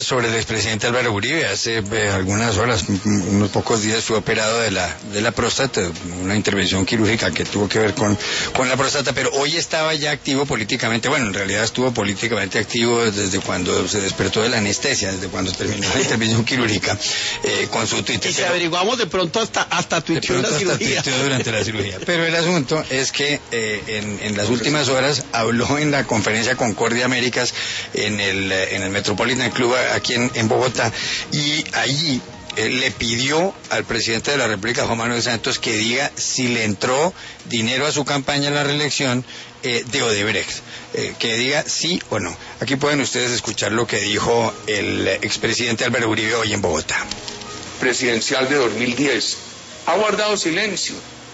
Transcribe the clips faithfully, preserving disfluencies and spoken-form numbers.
sobre el expresidente Álvaro Uribe. Hace eh, algunas horas, unos pocos días, fue operado de la de la próstata, una intervención quirúrgica que tuvo que ver con, con la próstata, pero hoy estaba ya activo políticamente. Bueno, en realidad estuvo políticamente activo desde cuando se despertó de la anestesia, desde cuando terminó la intervención quirúrgica, eh, con su Twitter. Y si averiguamos de pronto hasta, hasta tuiteó la cirugía. Hasta durante la cirugía. Pero el asunto es que eh, en, en las últimas horas habló en la conferencia Concordia Américas en el, en el Metropolitan Club aquí en, en Bogotá, y allí eh, le pidió al presidente de la República, Juan Manuel Santos, que diga si le entró dinero a su campaña en la reelección eh, de Odebrecht, eh, que diga sí o no. Aquí pueden ustedes escuchar lo que dijo el expresidente Álvaro Uribe hoy en Bogotá. Presidencial de dos mil diez ha guardado silencio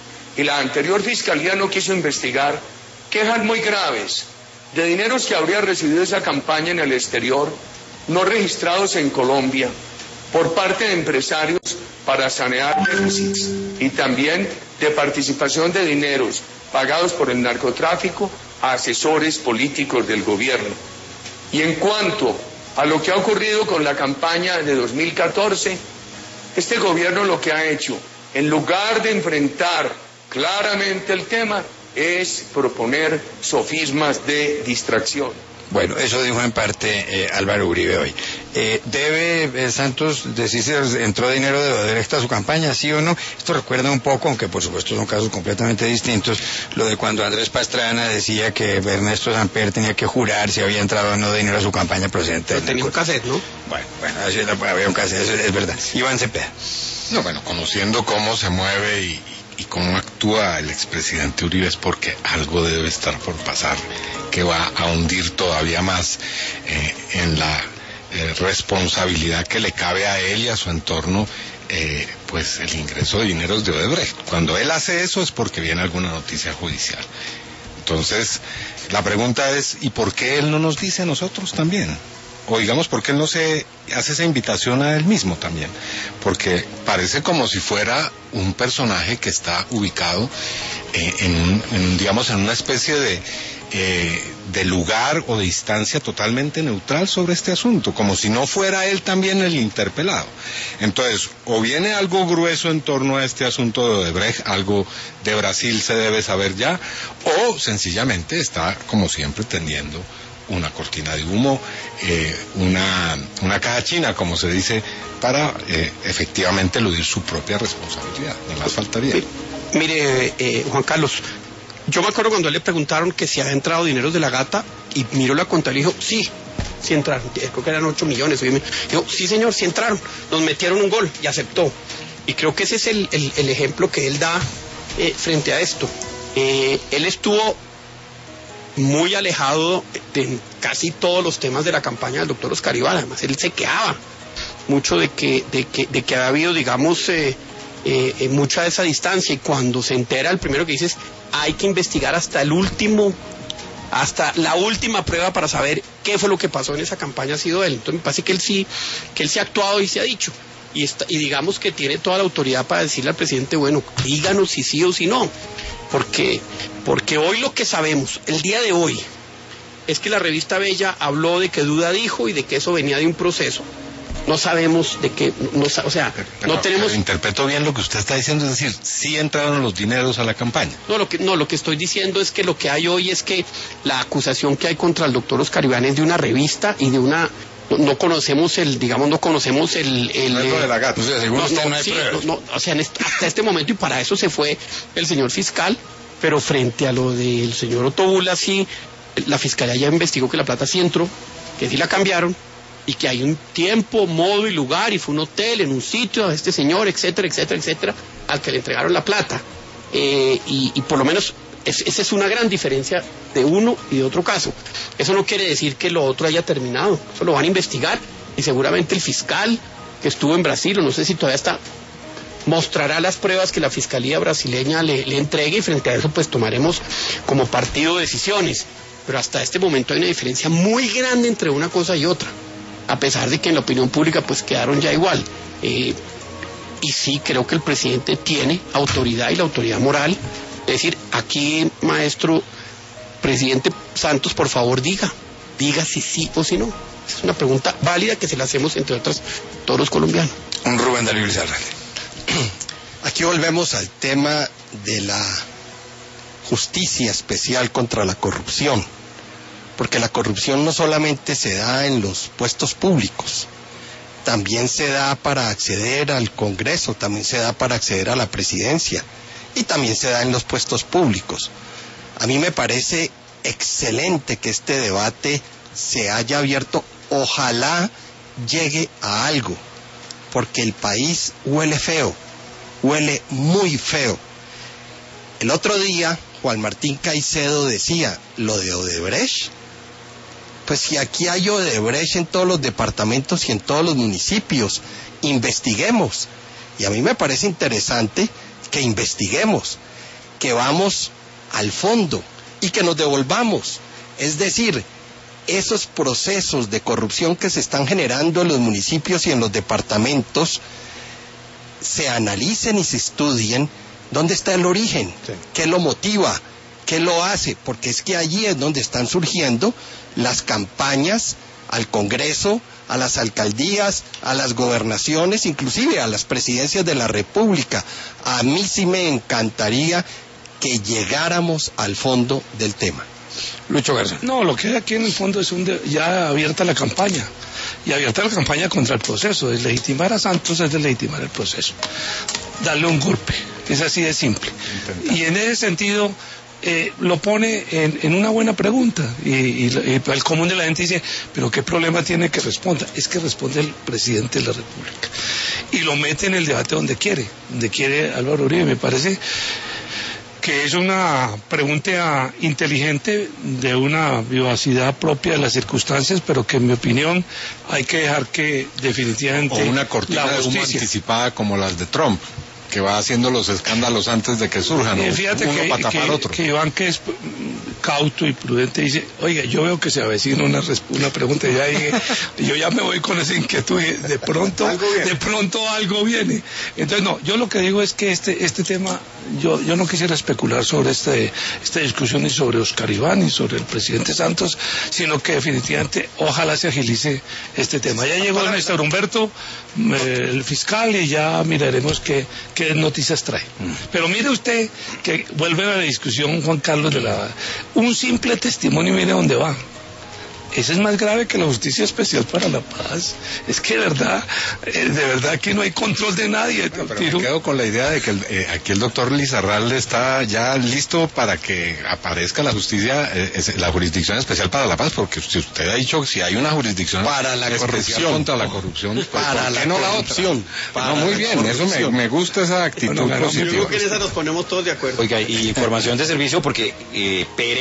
y la anterior fiscalía no quiso investigar quejas muy graves de dineros que habría recibido esa campaña en el exterior, no registrados en Colombia, por parte de empresarios para sanear déficits, y también de participación de dineros pagados por el narcotráfico a asesores políticos del gobierno. Y en cuanto a lo que ha ocurrido con la campaña de dos mil catorce, este gobierno lo que ha hecho, en lugar de enfrentar claramente el tema, es proponer sofismas de distracción. Bueno, eso dijo en parte eh, Álvaro Uribe hoy. Eh, ¿Debe eh, Santos decir si entró dinero de Odebrecht a su campaña, sí o no? Esto recuerda un poco, aunque por supuesto son casos completamente distintos, lo de cuando Andrés Pastrana decía que Ernesto Samper tenía que jurar si había entrado o no dinero a su campaña presidente. Pero tenía un cassette, ¿no? Bueno, bueno, así había un cassette, eso es verdad. Iván Cepeda. No, bueno, conociendo cómo se mueve y, y cómo actúa el expresidente Uribe, es porque algo debe estar por pasar que va a hundir todavía más eh, en la eh, responsabilidad que le cabe a él y a su entorno, eh, pues el ingreso de dineros de Odebrecht. Cuando él hace eso es porque viene alguna noticia judicial. Entonces, la pregunta es, ¿y por qué él no nos dice a nosotros también? O digamos, ¿por qué él no se hace esa invitación a él mismo también? Porque parece como si fuera un personaje que está ubicado eh, en, en, digamos, en una especie de, eh, de lugar o de instancia totalmente neutral sobre este asunto, como si no fuera él también el interpelado. Entonces, o viene algo grueso en torno a este asunto de Odebrecht, algo de Brasil se debe saber ya, o sencillamente está, como siempre, tendiendo una cortina de humo, eh, una, una caja china, como se dice, para eh, efectivamente eludir su propia responsabilidad. Ni más faltaría. Mire, eh, Juan Carlos, yo me acuerdo cuando a él le preguntaron que si había entrado dineros de la Gata, y miró la cuenta y le dijo, sí, sí entraron, creo que eran ocho millones. Y me dijo, sí señor, sí entraron, nos metieron un gol, y aceptó. Y creo que ese es el, el, el ejemplo que él da eh, frente a esto. Eh, él estuvo muy alejado de casi todos los temas de la campaña del doctor Oscar Iván. Además, él se quejaba mucho de que, de que, de que había habido, digamos, eh, eh, mucha de esa distancia, y cuando se entera, el primero que dice es, hay que investigar hasta el último, hasta la última prueba para saber qué fue lo que pasó en esa campaña, ha sido él. Entonces me parece que él sí, que él se ha actuado y se ha dicho, y, está, y digamos que tiene toda la autoridad para decirle al presidente, bueno, díganos si sí o si no. Porque, porque hoy lo que sabemos, el día de hoy, es que la revista Bella habló de que Duda dijo y de que eso venía de un proceso. No sabemos de qué, no, o sea, pero, no tenemos... Pero interpreto bien lo que usted está diciendo, es decir, sí entraron los dineros a la campaña. No, lo que, no, lo que estoy diciendo es que lo que hay hoy es que la acusación que hay contra el doctor Oscar Iván es de una revista y de una... No, no conocemos el, digamos, no conocemos el... el no es lo de la Gata. O sea, según no, usted no, no hay sí, pruebas. no, no, o sea, en este, hasta este momento, y para eso se fue el señor fiscal, pero frente a lo del señor Otto Bula, sí, la fiscalía ya investigó que la plata sí entró, que sí la cambiaron, y que hay un tiempo, modo y lugar, y fue un hotel en un sitio a este señor, etcétera, etcétera, etcétera, al que le entregaron la plata. Eh, y, y por lo menos es, esa es una gran diferencia de uno y de otro caso. Eso no quiere decir que lo otro haya terminado, eso lo van a investigar, y seguramente el fiscal que estuvo en Brasil, o no sé si todavía está, mostrará las pruebas que la fiscalía brasileña le, le entregue, y frente a eso pues tomaremos como partido decisiones. Pero hasta este momento hay una diferencia muy grande entre una cosa y otra, a pesar de que en la opinión pública pues quedaron ya igual. Eh, y sí creo que el presidente tiene autoridad, y la autoridad moral, es decir, aquí, maestro presidente Santos, por favor diga, diga si sí o si no. Es una pregunta válida que se la hacemos, entre otras, todos los colombianos. Un Rubén Darío Lizarralde. Aquí volvemos al tema de la justicia especial contra la corrupción, porque la corrupción no solamente se da en los puestos públicos, también se da para acceder al Congreso, también se da para acceder a la presidencia y también se da en los puestos públicos. A mí me parece excelente que este debate se haya abierto, ojalá llegue a algo, porque el país huele feo, huele muy feo. El otro día Juan Martín Caicedo decía lo de Odebrecht. Pues si aquí hay Odebrecht en todos los departamentos y en todos los municipios, investiguemos. Y a mí me parece interesante que investiguemos, que vamos al fondo y que nos devolvamos. Es decir, esos procesos de corrupción que se están generando en los municipios y en los departamentos, se analicen y se estudien dónde está el origen, sí. qué lo motiva, qué lo hace, porque es que allí es donde están surgiendo las campañas al Congreso, a las alcaldías, a las gobernaciones, inclusive a las presidencias de la República. A mí sí me encantaría que llegáramos al fondo del tema. Lucho Garza. No, lo que hay aquí en el fondo es un de, ya abierta la campaña, y abierta la campaña contra el proceso. Deslegitimar a Santos es deslegitimar el proceso, darle un golpe, es así de simple. Intentar. Y en ese sentido eh, lo pone en, en una buena pregunta, y, y, y el común de la gente dice, pero ¿qué problema tiene que responda? Es que responde el presidente de la República, y lo mete en el debate donde quiere, donde quiere Álvaro Uribe. Me parece que es una pregunta inteligente, de una vivacidad propia de las circunstancias, pero que en mi opinión hay que dejar que definitivamente o una cortina de humo anticipada como las de Trump, que va haciendo los escándalos antes de que surjan, eh, fíjate uno que, para tapar que, otro. Que Iván, que es cauto y prudente, dice, oiga, yo veo que se avecina una, una pregunta, y ya dije, yo ya me voy con esa inquietud, y de pronto de pronto algo viene. Entonces, no, yo lo que digo es que este este tema, yo yo no quisiera especular sobre este esta discusión ni sobre Oscar Iván ni sobre el presidente Santos, sino que definitivamente ojalá se agilice este tema. Ya llegó Néstor Humberto, eh, el fiscal, y ya miraremos qué, qué noticias trae. Pero mire usted que vuelve a la discusión, Juan Carlos, de la un simple testimonio, mire dónde va. Ese es más grave que la justicia especial para la paz. Es que de verdad, eh, de verdad que no hay control de nadie. No, pero me quedo con la idea de que el, eh, aquí el doctor Lizarralde está ya listo para que aparezca la justicia, eh, es, la jurisdicción especial para la paz, porque si usted ha dicho que si hay una jurisdicción para la corrupción, contra la corrupción, pues, para la no la opción. No, muy bien, eso me, me gusta esa actitud bueno, positiva. Yo creo que en esa nos ponemos todos de acuerdo. Oiga, y información de servicio, porque eh, Pérez